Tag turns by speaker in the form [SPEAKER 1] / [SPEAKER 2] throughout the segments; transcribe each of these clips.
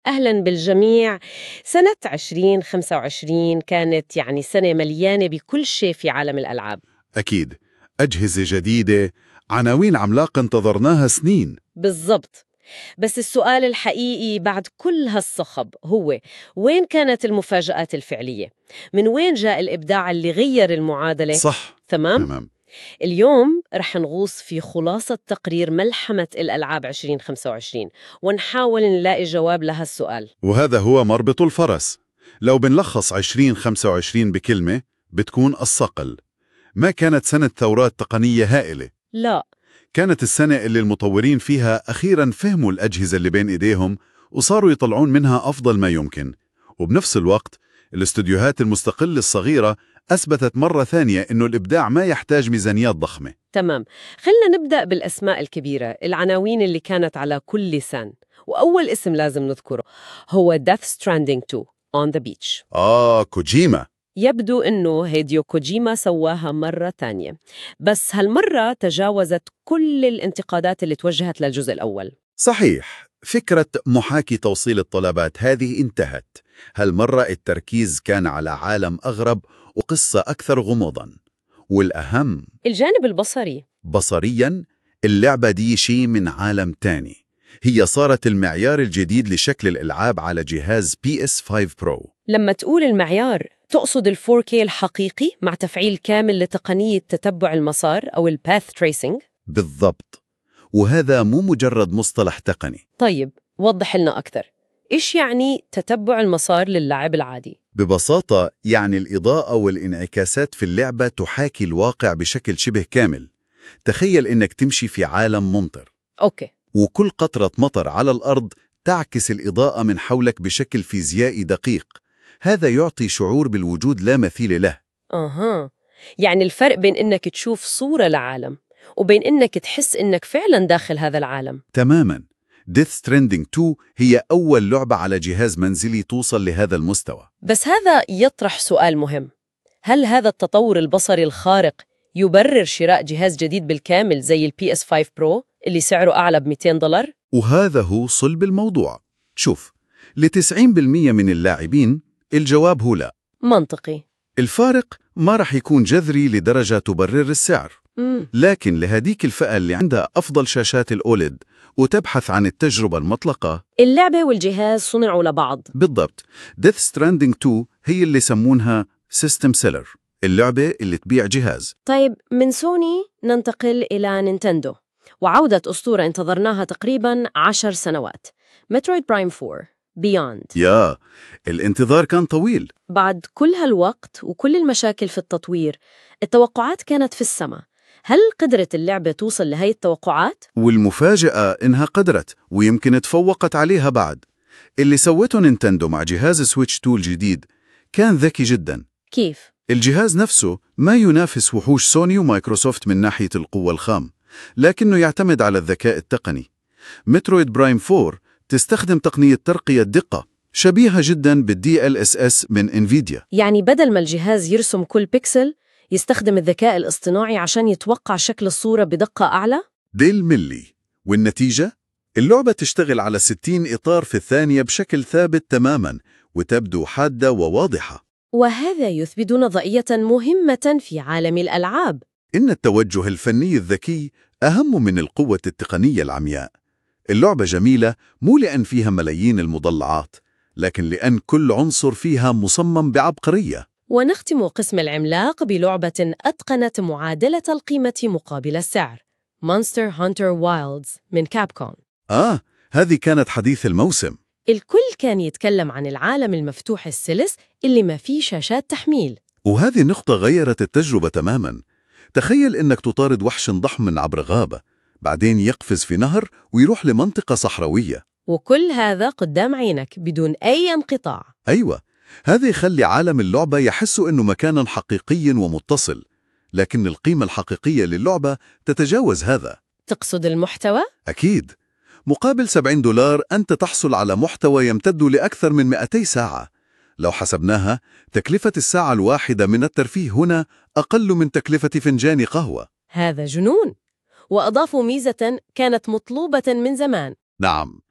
[SPEAKER 1] أهلاً بالجميع. سنة 2025 كانت سنة مليانة بكل شيء في عالم الألعاب.
[SPEAKER 2] أكيد، أجهزة جديدة، عناوين عملاقة انتظرناها سنين.
[SPEAKER 1] بالضبط. بس السؤال الحقيقي بعد كل هالصخب هو وين كانت المفاجآت الفعلية؟ من وين جاء الإبداع اللي غير المعادلة؟
[SPEAKER 2] صح.
[SPEAKER 1] تمام؟
[SPEAKER 2] تمام.
[SPEAKER 1] اليوم رح نغوص في خلاصة تقرير ملحمة الألعاب 2025 ونحاول نلاقي جواب لها السؤال.
[SPEAKER 2] وهذا هو مربط الفرس. لو بنلخص 2025 بكلمة بتكون الصقل. ما كانت سنة ثورات تقنية هائلة،
[SPEAKER 1] لا.
[SPEAKER 2] كانت السنة اللي المطورين فيها أخيراً فهموا الأجهزة اللي بين إيديهم وصاروا يطلعون منها أفضل ما يمكن. وبنفس الوقت الاستوديوهات المستقلة الصغيرة أثبتت مرة ثانية إنه الإبداع ما يحتاج ميزانيات ضخمة.
[SPEAKER 1] تمام، خلنا نبدأ بالأسماء الكبيرة، العناوين اللي كانت على كل لسان. وأول اسم لازم نذكره هو Death Stranding 2 On the Beach.
[SPEAKER 2] كوجيما.
[SPEAKER 1] يبدو أنه هيديو كوجيما سواها مرة تانية، بس هالمرة تجاوزت كل الانتقادات اللي توجهت للجزء الأول.
[SPEAKER 2] صحيح، فكرة محاكي توصيل الطلبات هذه انتهت. هالمرة التركيز كان على عالم أغرب وقصة أكثر غموضاً. والأهم
[SPEAKER 1] الجانب البصري.
[SPEAKER 2] بصرياً، اللعبة دي شيء من عالم تاني. هي صارت المعيار الجديد لشكل الألعاب على جهاز PS5 Pro.
[SPEAKER 1] لما تقول المعيار تقصد ال 4K الحقيقي مع تفعيل كامل لتقنية تتبع المسار أو ال Path Tracing؟
[SPEAKER 2] بالضبط، وهذا مو مجرد مصطلح تقني.
[SPEAKER 1] طيب وضح لنا أكثر، إيش يعني تتبع المسار للاعب العادي؟
[SPEAKER 2] ببساطة يعني الإضاءة والإنعكاسات في اللعبة تحاكي الواقع بشكل شبه كامل. تخيل إنك تمشي في عالم ممطر،
[SPEAKER 1] أوكي.
[SPEAKER 2] وكل قطرة مطر على الأرض تعكس الإضاءة من حولك بشكل فيزيائي دقيق. هذا يعطي شعور بالوجود لا مثيل له.
[SPEAKER 1] يعني الفرق بين إنك تشوف صورة لعالم وبين إنك تحس إنك فعلاً داخل هذا العالم.
[SPEAKER 2] تماماً. Death Stranding 2 هي أول لعبة على جهاز منزلي توصل لهذا المستوى.
[SPEAKER 1] بس هذا يطرح سؤال مهم، هل هذا التطور البصري الخارق يبرر شراء جهاز جديد بالكامل زي ال PS5 Pro اللي سعره أعلى ب$200؟
[SPEAKER 2] وهذا هو صلب الموضوع. شوف، ل90% من اللاعبين الجواب هو لا.
[SPEAKER 1] منطقي.
[SPEAKER 2] الفارق ما رح يكون جذري لدرجة تبرر السعر. لكن لهديك الفئة اللي عندها أفضل شاشات الأوليد وتبحث عن التجربة المطلقة،
[SPEAKER 1] اللعبة والجهاز صنعوا لبعض.
[SPEAKER 2] بالضبط. Death Stranding 2 هي اللي يسمونها System Seller، اللعبة اللي تبيع جهاز.
[SPEAKER 1] طيب من سوني ننتقل إلى نينتندو وعودة أسطورة انتظرناها تقريباً 10 سنوات، مترويد برايم 4 Beyond.
[SPEAKER 2] الانتظار كان طويل.
[SPEAKER 1] بعد كل هالوقت وكل المشاكل في التطوير، التوقعات كانت في السماء. هل قدرت اللعبة توصل لهي التوقعات؟
[SPEAKER 2] والمفاجأة إنها قدرت، ويمكن تفوقت عليها بعد. اللي سوته نينتندو مع جهاز سويتش 2 الجديد كان ذكي جدا.
[SPEAKER 1] كيف؟
[SPEAKER 2] الجهاز نفسه ما ينافس وحوش سوني ومايكروسوفت من ناحية القوة الخام، لكنه يعتمد على الذكاء التقني. مترويد برايم 4 تستخدم تقنية ترقية دقة شبيهة جدا بالDLSS من انفيديا.
[SPEAKER 1] يعني بدل ما الجهاز يرسم كل بيكسل، يستخدم الذكاء الاصطناعي عشان يتوقع شكل الصورة بدقة أعلى؟
[SPEAKER 2] بالملي. والنتيجة؟ اللعبة تشتغل على 60 إطار في الثانية بشكل ثابت تماما، وتبدو حادة وواضحة.
[SPEAKER 1] وهذا يثبت نظرية مهمة في عالم الألعاب،
[SPEAKER 2] إن التوجه الفني الذكي أهم من القوة التقنية العمياء. اللعبة جميلة مو لأن فيها ملايين المضلعات، لكن لأن كل عنصر فيها مصمم بعبقرية.
[SPEAKER 1] ونختم قسم العملاق بلعبة أتقنت معادلة القيمة مقابل السعر، Monster Hunter Wilds من كابكوم.
[SPEAKER 2] هذه كانت حديث الموسم.
[SPEAKER 1] الكل كان يتكلم عن العالم المفتوح السلس اللي ما فيه شاشات تحميل،
[SPEAKER 2] وهذه النقطة غيرت التجربة تماما. تخيل إنك تطارد وحش ضخم من عبر غابة، بعدين يقفز في نهر ويروح لمنطقة صحراوية،
[SPEAKER 1] وكل هذا قدام عينك بدون أي انقطاع.
[SPEAKER 2] أيوة، هذا يخلي عالم اللعبة يحس إنه مكانا حقيقي ومتصل. لكن القيمة الحقيقية للعبة تتجاوز هذا.
[SPEAKER 1] تقصد المحتوى؟
[SPEAKER 2] أكيد. مقابل $70 أنت تحصل على محتوى يمتد لأكثر من 200 ساعة. لو حسبناها، تكلفة الساعة الواحدة من الترفيه هنا أقل من تكلفة فنجان قهوة.
[SPEAKER 1] هذا جنون. وأضافوا ميزة كانت مطلوبة من زمان.
[SPEAKER 2] نعم،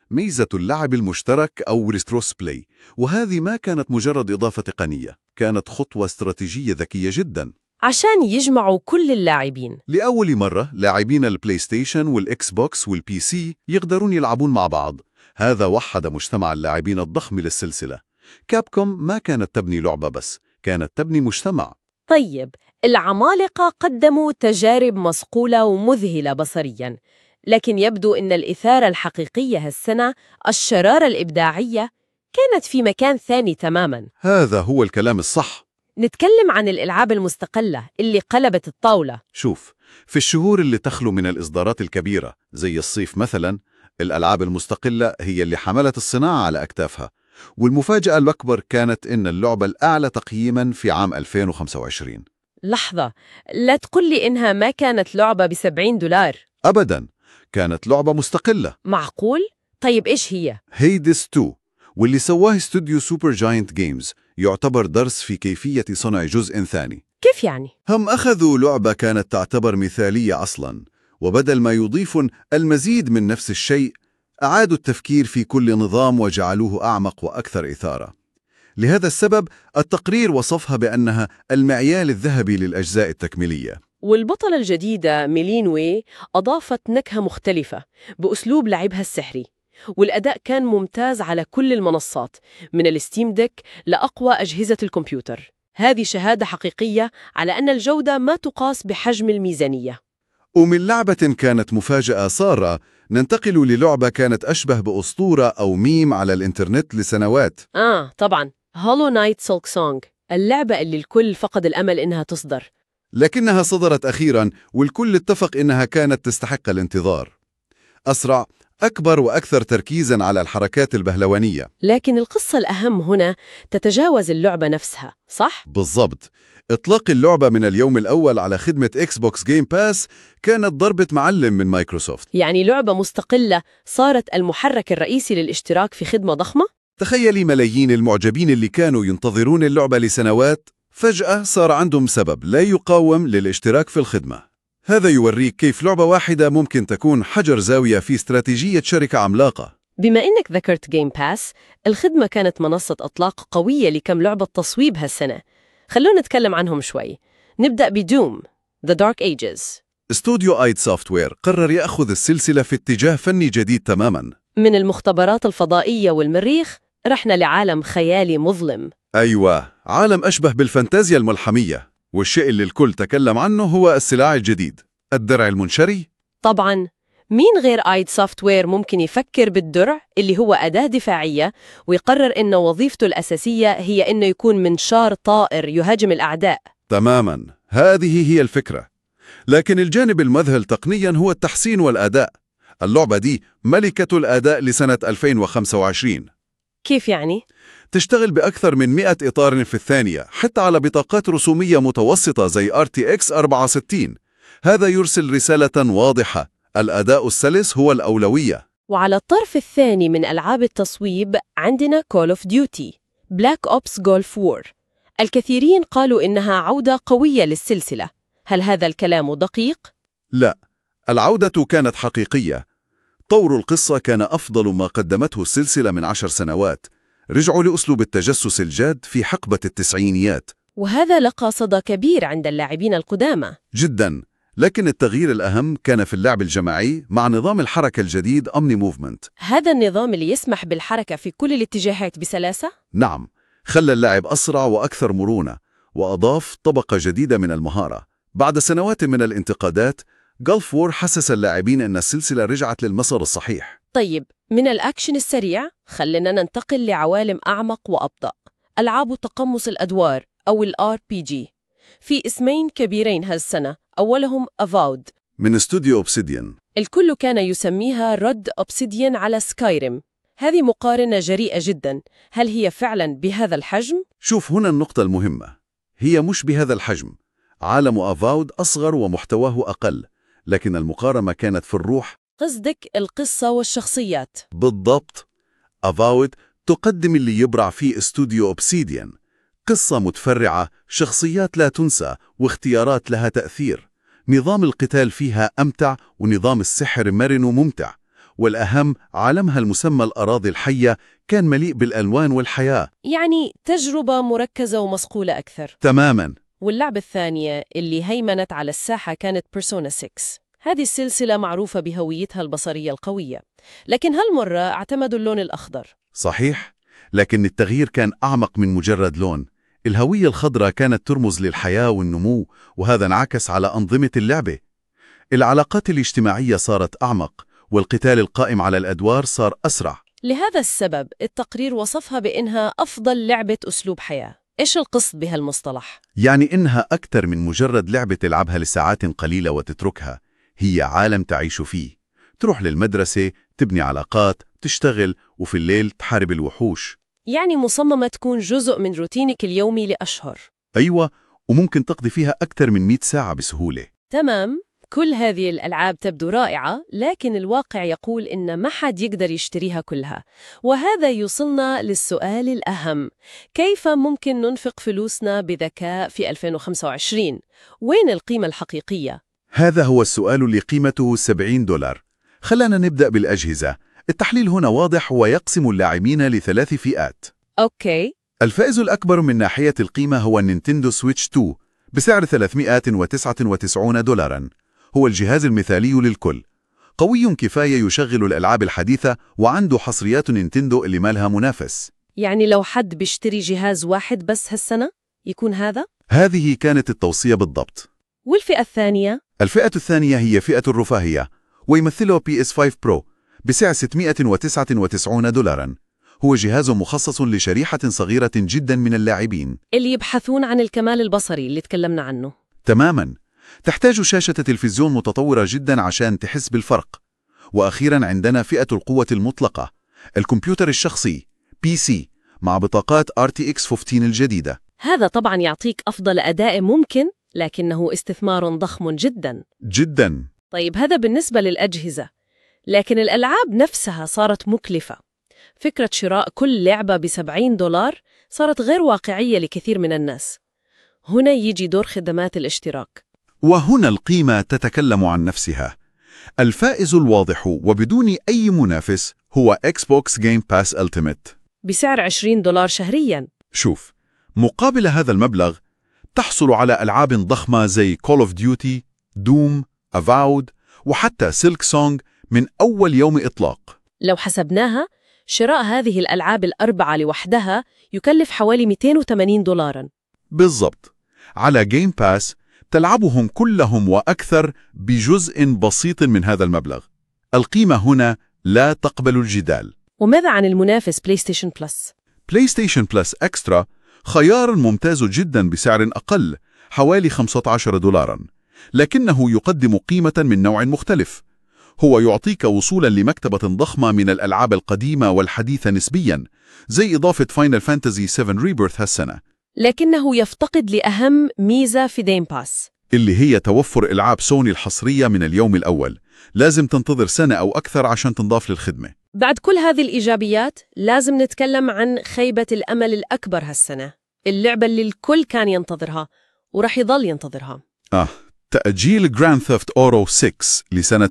[SPEAKER 2] ميزة اللعب المشترك أو الكروس بلاي، وهذه ما كانت مجرد إضافة تقنية، كانت خطوة استراتيجية ذكية جدا.
[SPEAKER 1] عشان يجمعوا كل اللاعبين.
[SPEAKER 2] لأول مرة لاعبين البلاي ستيشن والإكس بوكس والبي سي يقدرون يلعبون مع بعض. هذا وحد مجتمع اللاعبين الضخم للسلسلة. كابكوم ما كانت تبني لعبة بس، كانت تبني مجتمع.
[SPEAKER 1] طيب، العمالقة قدموا تجارب مصقولة ومذهلة بصرياً، لكن يبدو أن الإثارة الحقيقية هالسنة، الشرارة الإبداعية، كانت في مكان ثاني تماماً.
[SPEAKER 2] هذا هو الكلام الصح.
[SPEAKER 1] نتكلم عن الألعاب المستقلة اللي قلبت الطاولة.
[SPEAKER 2] شوف، في الشهور اللي تخلو من الإصدارات الكبيرة زي الصيف مثلا، الألعاب المستقلة هي اللي حملت الصناعة على أكتافها. والمفاجأة الأكبر كانت إن اللعبة الأعلى تقييما في عام 2025.
[SPEAKER 1] لحظة، لا تقول لي إنها ما كانت لعبة ب$70.
[SPEAKER 2] أبدا، كانت لعبة مستقلة.
[SPEAKER 1] معقول؟ طيب إيش هي؟
[SPEAKER 2] هيدس 2، واللي سواه استوديو سوبر جاينت جيمز، يعتبر درس في كيفية صنع جزء ثاني.
[SPEAKER 1] كيف يعني؟
[SPEAKER 2] هم أخذوا لعبة كانت تعتبر مثالية أصلاً، وبدل ما يضيفون المزيد من نفس الشيء، أعادوا التفكير في كل نظام وجعلوه أعمق وأكثر إثارة. لهذا السبب التقرير وصفها بأنها المعيار الذهبي للأجزاء التكميلية.
[SPEAKER 1] والبطلة الجديدة ميلين وي أضافت نكهة مختلفة بأسلوب لعبها السحري، والأداء كان ممتاز على كل المنصات، من الستيم ديك لأقوى أجهزة الكمبيوتر. هذه شهادة حقيقية على أن الجودة ما تقاس بحجم الميزانية.
[SPEAKER 2] ومن لعبة كانت مفاجأة سارة، ننتقل للعبة كانت أشبه بأسطورة أو ميم على الإنترنت لسنوات.
[SPEAKER 1] طبعاً، هولو نايت سولك سونج، اللعبة اللي الكل فقد الأمل إنها تصدر،
[SPEAKER 2] لكنها صدرت أخيراً، والكل اتفق إنها كانت تستحق الانتظار. أسرع، أكبر، وأكثر تركيزاً على الحركات البهلوانية.
[SPEAKER 1] لكن القصة الأهم هنا تتجاوز اللعبة نفسها، صح؟
[SPEAKER 2] بالضبط. إطلاق اللعبة من اليوم الأول على خدمة إكس بوكس جيم باس كانت ضربة معلم من مايكروسوفت.
[SPEAKER 1] يعني لعبة مستقلة صارت المحرك الرئيسي للاشتراك في خدمة ضخمة؟
[SPEAKER 2] تخيلي ملايين المعجبين اللي كانوا ينتظرون اللعبة لسنوات، فجأة صار عندهم سبب لا يقاوم للاشتراك في الخدمة. هذا يوريك كيف لعبة واحدة ممكن تكون حجر زاوية في استراتيجية شركة عملاقة.
[SPEAKER 1] بما إنك ذكرت جيم باس، الخدمة كانت منصة إطلاق قوية لكم لعبة تصويب هالسنة. خلونا نتكلم عنهم شوي. نبدأ بدوم The Dark Ages.
[SPEAKER 2] استوديو آيد سوفتوير قرر يأخذ السلسلة في اتجاه فني جديد تماماً.
[SPEAKER 1] من المختبرات الفضائية والمريخ رحنا لعالم خيالي مظلم.
[SPEAKER 2] أيوة، عالم أشبه بالفانتازيا الملحمية، والشيء اللي الكل تكلم عنه هو السلاح الجديد، الدرع المنشري.
[SPEAKER 1] طبعاً، مين غير آيد سوفتوير ممكن يفكر بالدرع اللي هو أداة دفاعية ويقرر إن وظيفته الأساسية هي إنه يكون منشار طائر يهاجم الأعداء؟
[SPEAKER 2] تماماً، هذه هي الفكرة. لكن الجانب المذهل تقنياً هو التحسين والأداء. اللعبة دي ملكة الأداء لسنة 2025.
[SPEAKER 1] كيف يعني؟
[SPEAKER 2] تشتغل بأكثر من 100 إطار في الثانية، حتى على بطاقات رسومية متوسطة زي RTX 64. هذا يرسل رسالة واضحة: الأداء السلس هو الأولوية.
[SPEAKER 1] وعلى الطرف الثاني من ألعاب التصويب عندنا Call of Duty Black Ops Gulf War. الكثيرين قالوا إنها عودة قوية للسلسلة. هل هذا الكلام دقيق؟
[SPEAKER 2] لا، العودة كانت حقيقية. طور القصة كان أفضل ما قدمته السلسلة من 10 سنوات. رجعوا لأسلوب التجسس الجاد في حقبة التسعينيات،
[SPEAKER 1] وهذا لقى صدى كبير عند اللاعبين القدامى.
[SPEAKER 2] جداً. لكن التغيير الأهم كان في اللعب الجماعي مع نظام الحركة الجديد Omni Movement.
[SPEAKER 1] هذا النظام اللي يسمح بالحركة في كل الاتجاهات بسلاسة؟
[SPEAKER 2] نعم، خلى اللعب أسرع وأكثر مرونة، وأضاف طبقة جديدة من المهارة. بعد سنوات من الانتقادات، Gulf War حسس اللاعبين أن السلسلة رجعت للمسار الصحيح.
[SPEAKER 1] طيب، من الأكشن السريع خلينا ننتقل لعوالم أعمق وأبطأ. ألعاب تقمص الأدوار أو RPG في اسمين كبيرين هالسنة، أولهم Avowed
[SPEAKER 2] من استوديو أوبسيديان.
[SPEAKER 1] الكل كان يسميها رد أوبسيديان على سكايريم. هذه مقارنة جريئة جدا. هل هي فعلا بهذا الحجم؟
[SPEAKER 2] شوف هنا النقطة المهمة، هي مش بهذا الحجم. عالم أفاود أصغر ومحتواه أقل، لكن المقارنة كانت في الروح.
[SPEAKER 1] قصدك القصة والشخصيات؟
[SPEAKER 2] بالضبط. أفاود تقدم اللي يبرع فيه استوديو أوبسيديان: قصة متفرعة، شخصيات لا تنسى، واختيارات لها تأثير. نظام القتال فيها أمتع، ونظام السحر مرن وممتع، والأهم عالمها المسمى الأراضي الحية كان مليء بالألوان والحياة.
[SPEAKER 1] يعني تجربة مركزة ومصقولة أكثر.
[SPEAKER 2] تماماً.
[SPEAKER 1] واللعبة الثانية اللي هيمنت على الساحة كانت بيرسونا 6. هذه السلسلة معروفة بهويتها البصرية القوية، لكن هالمرة اعتمدوا اللون الأخضر.
[SPEAKER 2] صحيح، لكن التغيير كان أعمق من مجرد لون. الهوية الخضراء كانت ترمز للحياة والنمو، وهذا انعكس على أنظمة اللعبة. العلاقات الاجتماعية صارت أعمق، والقتال القائم على الأدوار صار أسرع.
[SPEAKER 1] لهذا السبب التقرير وصفها بأنها أفضل لعبة أسلوب حياة. إيش القصد بهالمصطلح؟
[SPEAKER 2] يعني إنها أكثر من مجرد لعبة تلعبها لساعات قليلة وتتركها. هي عالم تعيش فيه، تروح للمدرسة، تبني علاقات، تشتغل، وفي الليل تحارب الوحوش.
[SPEAKER 1] يعني مصممة تكون جزء من روتينك اليومي لأشهر.
[SPEAKER 2] أيوة، وممكن تقضي فيها أكثر من 100 ساعة بسهولة.
[SPEAKER 1] تمام، كل هذه الألعاب تبدو رائعة، لكن الواقع يقول إن ما حد يقدر يشتريها كلها. وهذا يوصلنا للسؤال الأهم: كيف ممكن ننفق فلوسنا بذكاء في 2025؟ وين القيمة الحقيقية؟
[SPEAKER 2] هذا هو السؤال اللي قيمته $70. خلينا نبدأ بالأجهزة. التحليل هنا واضح ويقسم اللاعبين لثلاث فئات.
[SPEAKER 1] أوكي.
[SPEAKER 2] الفائز الأكبر من ناحية القيمة هو النينتندو سويتش 2 بسعر $399. هو الجهاز المثالي للكل، قوي كفاية يشغل الألعاب الحديثة، وعنده حصريات نينتندو اللي ما لها منافس.
[SPEAKER 1] يعني لو حد بيشتري جهاز واحد بس هالسنة يكون هذا؟
[SPEAKER 2] هذه كانت التوصية بالضبط.
[SPEAKER 1] والفئة الثانية؟
[SPEAKER 2] الفئة الثانية هي فئة الرفاهية، ويمثلها PS5 Pro بسعر $699. هو جهاز مخصص لشريحة صغيرة جدا من اللاعبين
[SPEAKER 1] اللي يبحثون عن الكمال البصري اللي تكلمنا عنه.
[SPEAKER 2] تماما. تحتاج شاشة تلفزيون متطورة جدا عشان تحس بالفرق. وأخيرا عندنا فئة القوة المطلقة، الكمبيوتر الشخصي PC مع بطاقات RTX 15 الجديدة.
[SPEAKER 1] هذا طبعا يعطيك أفضل أداء ممكن، لكنه استثمار ضخم جدا
[SPEAKER 2] جدا.
[SPEAKER 1] طيب هذا بالنسبة للأجهزة، لكن الألعاب نفسها صارت مكلفة. فكرة شراء كل لعبة $70 صارت غير واقعية لكثير من الناس. هنا يجي دور خدمات الاشتراك.
[SPEAKER 2] وهنا القيمة تتكلم عن نفسها. الفائز الواضح وبدون أي منافس هو Xbox Game Pass Ultimate
[SPEAKER 1] بسعر $20 شهرياً.
[SPEAKER 2] شوف، مقابل هذا المبلغ تحصل على ألعاب ضخمة زي Call of Duty، Doom، Avowed، وحتى Silk Song من أول يوم إطلاق.
[SPEAKER 1] لو حسبناها، شراء هذه الألعاب الأربعة لوحدها يكلف حوالي $280.
[SPEAKER 2] بالضبط. على Game Pass تلعبهم كلهم وأكثر بجزء بسيط من هذا المبلغ. القيمة هنا لا تقبل الجدال.
[SPEAKER 1] وماذا عن المنافس بلاي ستيشن بلس؟
[SPEAKER 2] بلاي ستيشن بلس إكسترا خيار ممتاز جدا بسعر أقل، حوالي $15، لكنه يقدم قيمة من نوع مختلف. هو يعطيك وصولا لمكتبة ضخمة من الألعاب القديمة والحديثة نسبيا، زي إضافة Final Fantasy 7 Rebirth هالسنة،
[SPEAKER 1] لكنه يفتقد لأهم ميزة في جيم باس،
[SPEAKER 2] اللي هي توفر ألعاب سوني الحصرية من اليوم الأول. لازم تنتظر سنة أو أكثر عشان تنضاف للخدمة.
[SPEAKER 1] بعد كل هذه الإيجابيات لازم نتكلم عن خيبة الأمل الأكبر هالسنة، اللعبة اللي الكل كان ينتظرها ورح يضل ينتظرها.
[SPEAKER 2] تأجيل Grand Theft Auto 6 لسنة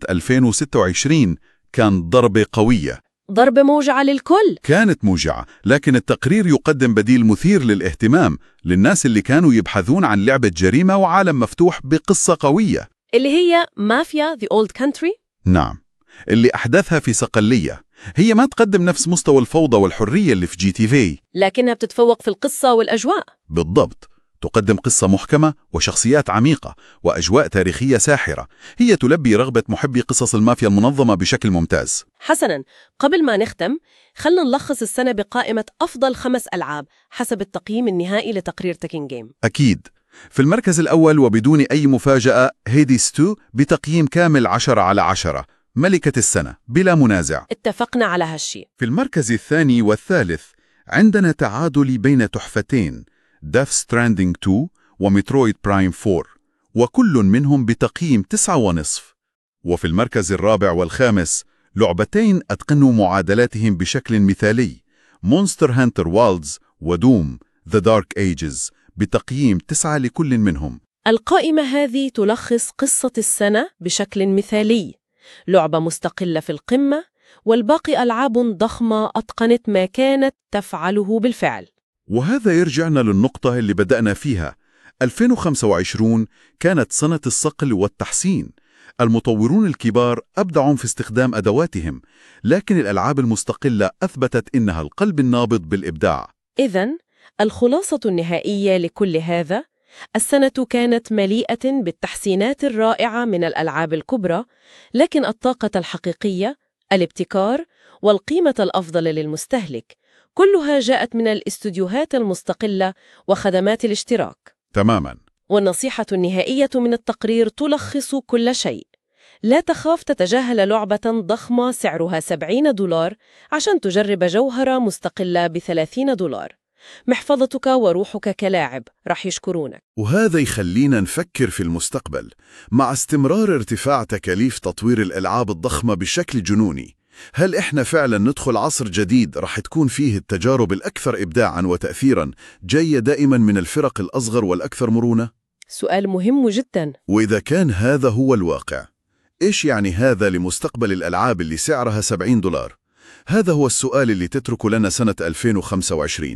[SPEAKER 2] 2026 كان ضربة قوية،
[SPEAKER 1] ضربة موجعة للكل.
[SPEAKER 2] كانت موجعة، لكن التقرير يقدم بديل مثير للاهتمام للناس اللي كانوا يبحثون عن لعبة جريمة وعالم مفتوح بقصة قوية،
[SPEAKER 1] اللي هي مافيا The Old Country.
[SPEAKER 2] نعم، اللي أحداثها في صقلية. هي ما تقدم نفس مستوى الفوضى والحرية اللي في GTA،
[SPEAKER 1] لكنها بتتفوق في القصة والأجواء.
[SPEAKER 2] بالضبط. تقدم قصة محكمة وشخصيات عميقة وأجواء تاريخية ساحرة. هي تلبي رغبة محبي قصص المافيا المنظمة بشكل ممتاز.
[SPEAKER 1] حسناً، قبل ما نختم خلنا نلخص السنة بقائمة أفضل 5 ألعاب حسب التقييم النهائي لتقرير تكين جيم.
[SPEAKER 2] أكيد. في المركز الأول وبدون أي مفاجأة هيديس 2 بتقييم كامل 10/10، ملكة السنة بلا منازع.
[SPEAKER 1] اتفقنا على هالشيء.
[SPEAKER 2] في المركز الثاني والثالث عندنا تعادل بين تحفتين، Death Stranding 2 ومترويد برايم 4، وكل منهم بتقييم 9.5. وفي المركز الرابع والخامس لعبتين أتقنوا معادلاتهم بشكل مثالي، Monster Hunter Wilds ودوم The Dark Ages بتقييم 9 لكل منهم.
[SPEAKER 1] القائمة هذه تلخص قصة السنة بشكل مثالي، لعبة مستقلة في القمة، والباقي ألعاب ضخمة أتقنت ما كانت تفعله بالفعل.
[SPEAKER 2] وهذا يرجعنا للنقطة اللي بدأنا فيها. 2025 كانت سنة الصقل والتحسين. المطورون الكبار أبدعوا في استخدام أدواتهم، لكن الألعاب المستقلة أثبتت إنها القلب النابض بالإبداع.
[SPEAKER 1] إذن الخلاصة النهائية لكل هذا: السنة كانت مليئة بالتحسينات الرائعة من الألعاب الكبرى، لكن الطاقة الحقيقية، الابتكار، والقيمة الأفضل للمستهلك كلها جاءت من الاستوديوهات المستقلة وخدمات الاشتراك.
[SPEAKER 2] تماماً.
[SPEAKER 1] والنصيحة النهائية من التقرير تلخص كل شيء: لا تخاف تتجاهل لعبة ضخمة سعرها $70 عشان تجرب جوهرة مستقلة $30. محفظتك وروحك كلاعب رح يشكرونك.
[SPEAKER 2] وهذا يخلينا نفكر في المستقبل. مع استمرار ارتفاع تكاليف تطوير الألعاب الضخمة بشكل جنوني، هل إحنا فعلا ندخل عصر جديد رح تكون فيه التجارب الأكثر إبداعا وتأثيرا جاية دائما من الفرق الأصغر والأكثر مرونة؟
[SPEAKER 1] سؤال مهم جدا.
[SPEAKER 2] وإذا كان هذا هو الواقع، إيش يعني هذا لمستقبل الألعاب اللي سعرها $70؟ هذا هو السؤال اللي تترك لنا سنة 2025.